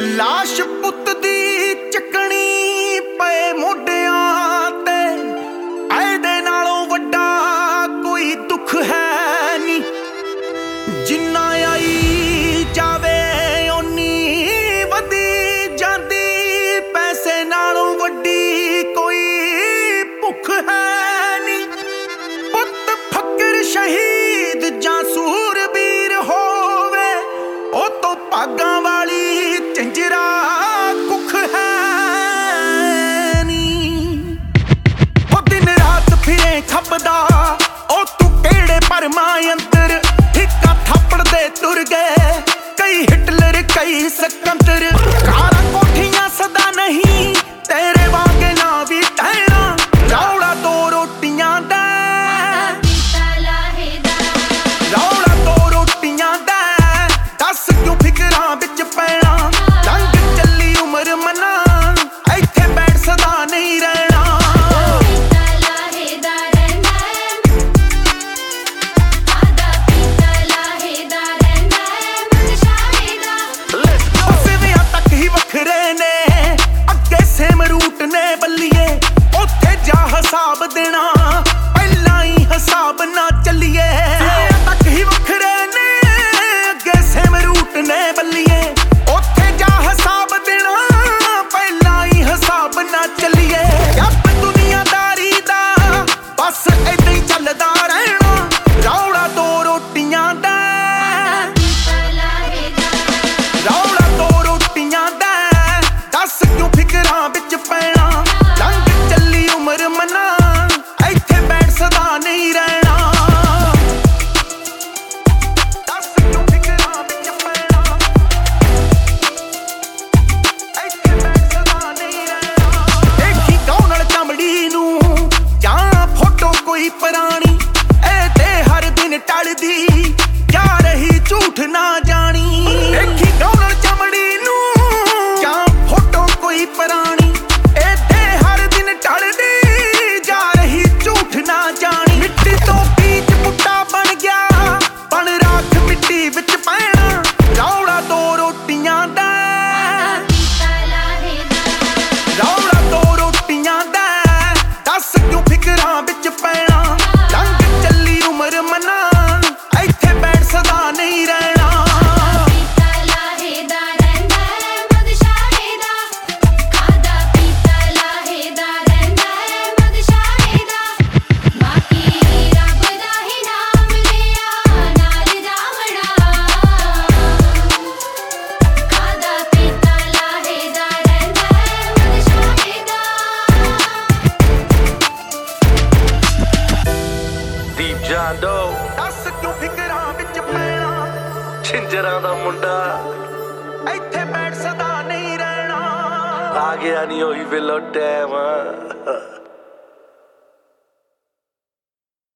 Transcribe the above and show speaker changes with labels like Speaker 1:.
Speaker 1: ਲਾਸ਼ ਪੁੱਤ ਦੀ ਚੱਕਣੀ ਪਏ ਮੋਢਿਆਂ ਤੇ, ਇਹਦੇ ਨਾਲੋਂ ਵੱਡਾ ਕੋਈ ਦੁੱਖ ਹੈ ਨਹੀਂ। ਜਿੰਨਾ ਆਈ ਜਾਵੇ ਓਨੀ ਵਧੀ ਜਾਂਦੀ, ਪੈਸੇ ਨਾਲੋਂ ਵੱਡੀ ਕੋਈ ਭੁੱਖ ਹੈ ਨਹੀਂ। ਪੁੱਤ ਫਕਰ ਸ਼ਹੀਦ ਜਾਂ ਸੂਰਬੀਰ ਹੋਵੇ, ਉਹ ਤੋਂ ਭਾਗਾਂ ਵਾਲੀ ਝੰਜਰਾ ਕੁੱਖ ਹੈ ਨੀ। ਉਹ ਦਿਨ ਰਾਤ ਫਿਰੇ ਖੱਪਦਾ, ਉਹ ਤੂੰ ਕਿਹੜੇ ਭਰਮਾਂ ਅੰਦਰ, ਠਿੱਕਾ ਥਾਪੜ ਦੇ ਤੁਰ ਗਏ ਕਈ ਹਿਟਲਰ ਕਈ ਸਕੰਦਰ। ਕਾਰਾਂ ਕੋਠੀਆਂ ਸਦਾ ਨਹੀਂ ਤੇਰੇ ਵਾਂਗੇ ਨਾ ਵੀ ਟਹਿਣਾ, ਰੌਲਾ ਦੋ ਰੋਟੀਆਂ ਦਾ ਰੌਲਾ ਦੋ ਰੋਟੀਆਂ ਦਾ, ਦੱਸ ਕਿਉਂ ਫਿਕਰਾਂ ਵਿੱਚ ਪੈਣਾ। ਲੰਘ ਚੱਲੀ ਉਮਰ ਮਨਾ, ਇੱਥੇ ਬੈਠ ਸਦਾ ਨਹੀਂ ਰਹਿਣਾ। ਸਿਵਿਆਂ ਤੱਕ ਹੀ ਵੱਖਰੇ ਨੇ, ਅੱਗੇ ਸੇਮ ਰੂਟ ਨੇ ਬੱਲੀਏ। ਉੱਥੇ ਜਾ ਹਿਸਾਬ ਦੇਣਾ, ਪਹਿਲਾਂ ਹੀ ਹਿਸਾਬ ਨਾ ਚੱਲੀਏ। ਸਿਵਿਆਂ ਤੱਕ ਹੀ ਵੱਖਰੇ ਨੇ, ਅੱਗੇ ਸੇਮ ਰੂਟ ਨੇ ਬੱਲੀਏ। ਉੱਥੇ ਜਾ ਹਿਸਾਬ ਦੇਣਾ, ਪਹਿਲਾਂ ਹੀ ਹਿਸਾਬ ਨਾ ਚੱਲੀਏ। ਜੱਬ ਦੁਨੀਆਦਾਰੀ ਦਾ ਬਸ ਏਦਾਂ ਹੀ ਚੱਲਦਾ ਰਹਿਣਾ, ਰੌਲਾ ਦੋ ਰੋਟੀਆਂ ਦਾ ਰੌਲਾ ਦੋ ਰੋਟੀਆਂ ਦਾ, ਦੱਸ ਕਿਉਂ ਫਿਕਰਾਂ ਵਿੱਚ ਪੈਣਾ। ਲੰਘ ਚੱਲੀ ਉਮਰ ਮਨਾ, ਇੱਥੇ ਬੈਠ ਸਦਾ ਨਹੀਂ ਰਹਿਣਾ। ਦੱਸ ਕਿਉਂ ਫਿਕਰਾਂ ਵਿੱਚ ਪੈਣਾ, ਇੱਥੇ ਬੈਠ ਸਦਾ ਨਹੀਂ ਰਹਿਣਾ। ਦੇਖੀ ਗਾਉਣ ਨਾਲ ਚਮੜੀ ਨੂੰ ਜਾਂ ਫੋਟੋ ਕੋਈ ਪੁਰਾਣੀ, ਇਹਦੇ ਹਰ ਦਿਨ ਟਲਦੀ ਜਾ ਰਹੀ ਝੂਠ ਨਾ ਜਾਣੀ। ਦੇਖੀ ਗਾਉਣ ਨਾਲ ਚਮੜੀ ਨੂੰ ਜਾਂ ਫੋਟੋ ਕੋਈ ਪੁਰਾਣੀ, ਇਹਦੇ ਹਰ ਦਿਨ ਟਲਦੀ ਜਾ ਰਹੀ ਝੂਠ ਨਾ ਜਾਣੀ। ਮਿੱਟੀ ਤੋਂ ਬੀਜ ਬੂਟਾ ਬਣ ਗਿਆ, ਬਣ ਰਾਖ ਮਿੱਟੀ ਵਿੱਚ ਪੈਣਾ, ਰੌਲਾ ਦੋ ਰੋਟੀਆਂ ਦਾ ਰੌਲਾ ਦੋ ਰੋਟੀਆਂ ਦਾ, ਦੱਸ ਕਿਉਂ ਫਿਕਰਾਂ ਵਿੱਚ ਪੈਣਾ। ਲੰਘ ਚੱਲੀ ਉਮਰ ਮਨਾ, ਇੱਥੇ ਬੈਠ ਸਦਾ ਨਹੀਂ ਰਹਿਣਾ।
Speaker 2: ਦੀਪ ਜਾਂਦੋ
Speaker 1: ਦੱਸ ਕਿਉਂ ਫਿਕਰਾਂ ਵਿੱਚ ਪੈਣਾ,
Speaker 2: ਛਿੰਜਰਾਂ ਦਾ ਮੁੰਡਾ
Speaker 1: ਇੱਥੇ ਬੈਠ ਸਦਾ ਨਹੀਂ ਰਹਿਣਾ।
Speaker 2: ਆ ਗਿਆ ਨਹੀਂ ਉਹੀ ਵੇਲੋ ਟਾਈਮ।